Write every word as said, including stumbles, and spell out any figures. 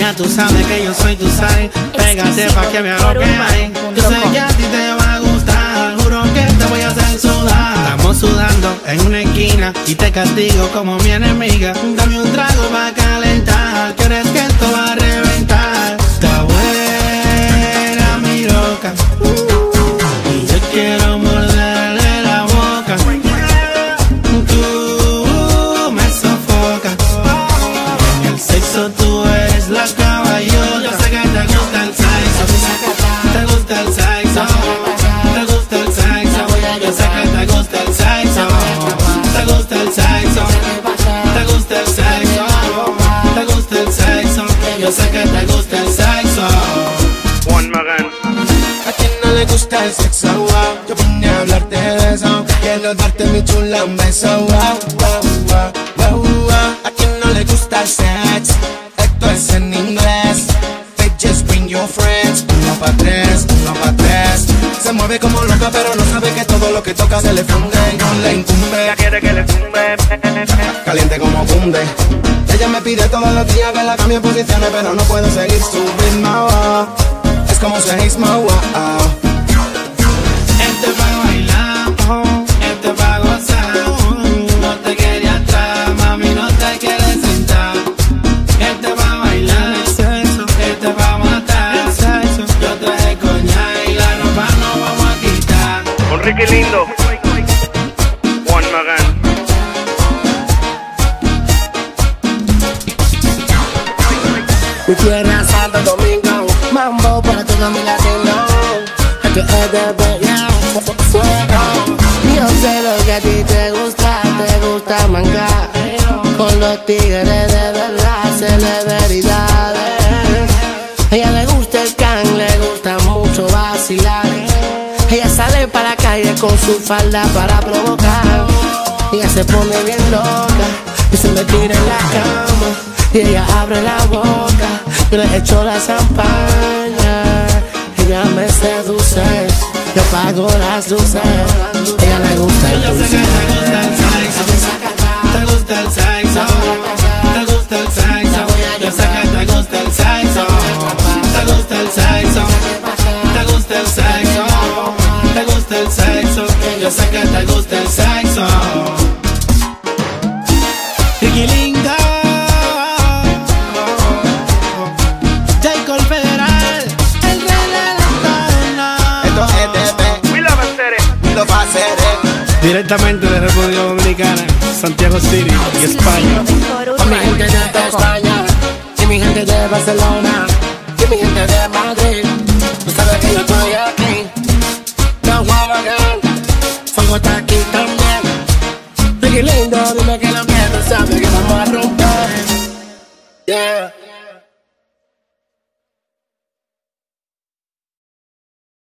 Ya tú sabes que yo soy tu side. Pégate pa' que vea lo que hay. Yo sé que a ti te va a gustar. Juro que te voy a hacer sudar. Estamos sudando en una esquina y te castigo como mi enemiga. Dame un trago pa' calentar. ¿Quieres que esto va a reventar? Está buena mi loca y yo quiero morderle la boca. Tú me sofocas. En el sexo tú eres la caballota. Yo sé que te gusta el sexo. Te gusta el sexo. Te gusta el sexo. Yo sé que te gusta el sexo. Te gusta el sexo. Te gusta el sexo. Te gusta el sexo. Yo sé que te gusta el sexo. Juan Magán. A quien no le gusta el sexo, wow. Yo vine a hablarte de eso. Quiero darte mi chula un beso, wow, wow, wow, wow, wow. A quien no le gusta el sex, esto es en inglés. They just bring your friends. Uno pa' tres, uno pa' tres. Se mueve como loca pero no sabe que todo lo que toca se le funde. No le incumbe. Ella quiere que le tumbe. Caliente como cunde. Ella me pide todos los días que la cambie posiciones, pero no puedo seguir su ritmo, oh. Es como seísmo, wow, oh. Este pa' bailar, oh. Este pa' gozar, oh. No te quería atrás, mami, no te quieres sentar. Este pa' bailar, este pa' matar. Yo traje coñac y la ropa no vamos a quitar. Con Ricky Lindo. Juan Magán. Mi tierra Santo Domingo, mambo para todo mi latino. Esto es de bella, fuego. Yo sé lo que a ti te gusta, te gusta mangar. Con los tigres de verdad, celebridades. A ella le gusta el can, le gusta mucho vacilar. Ella sale para la calle con su falda para provocar. Ella se pone bien loca y se me tira en la cama. Y ella abre la boca, yo le echo la champaña. Ella me seduce, yo pago las luces. Ella le gusta el Yo sé que te gusta el sexo. Te gusta el sexo. Te gusta el sexo. Yo sé que te gusta el sexo. Te gusta el sexo. Te gusta el sexo. Te gusta el sexo. Yo sé que te gusta el sexo. Ricky Lindo. Directamente de República Dominicana, Santiago City y España. Con mi gente de España, y mi gente de Barcelona, y mi gente de Madrid. Tú sabes que yo estoy aquí. No Juan Magán, Fuego está aquí también. Ricky Lindo, dime que